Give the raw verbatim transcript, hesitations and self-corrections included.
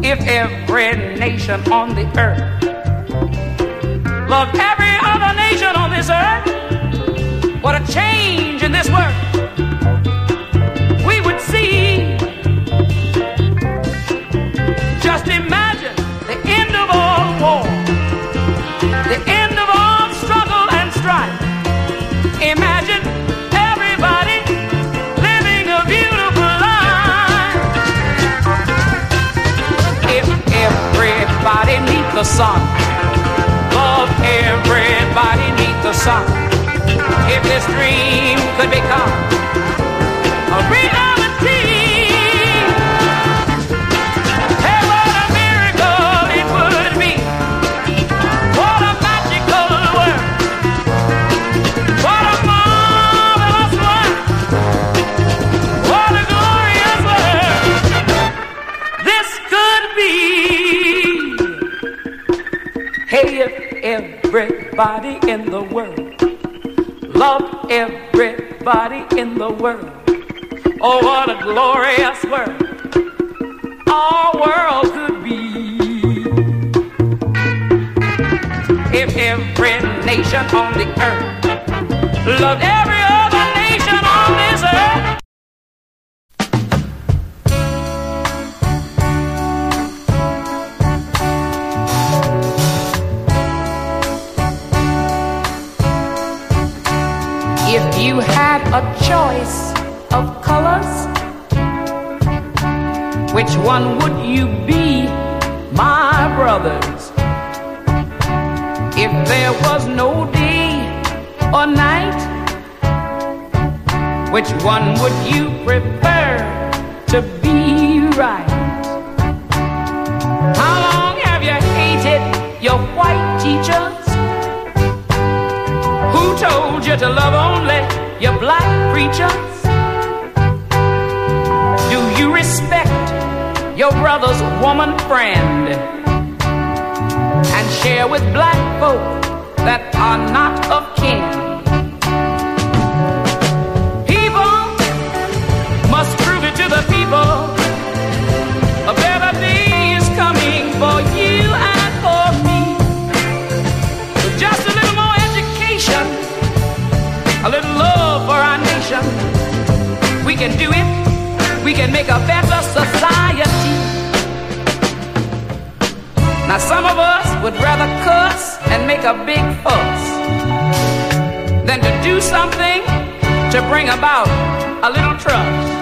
If every nation on the earth loved every other nation on this earth, what a change in this world we would see. Just imagine the end of all war, the end of all struggle and strife. Imagine everybody living a beautiful life. If everybody neath the sun, love everybody neath the sun, if this dream could become a reality, hey, what a miracle it would be. What a magical world. What a marvelous world. What a glorious world this could be. Hey, if everybody in the world loved everybody in the world, oh, what a glorious world our world could be. If every nation on the earth loved every other nation on this earth. If you had a choice of colors, which one would you be, my brothers? If there was no day or night, which one would you prefer to be right? How long have you hated your white teachers? Who told you to love only your black preachers? Do you respect your brother's woman friend and share with black folk that are not of kin? People must prove it to the people. A better day is coming for you and for me. So just a little more education, a little love for our nation. We can do it. We can make a better society. Now some of us would rather cuss and make a big fuss than to do something to bring about a little trust.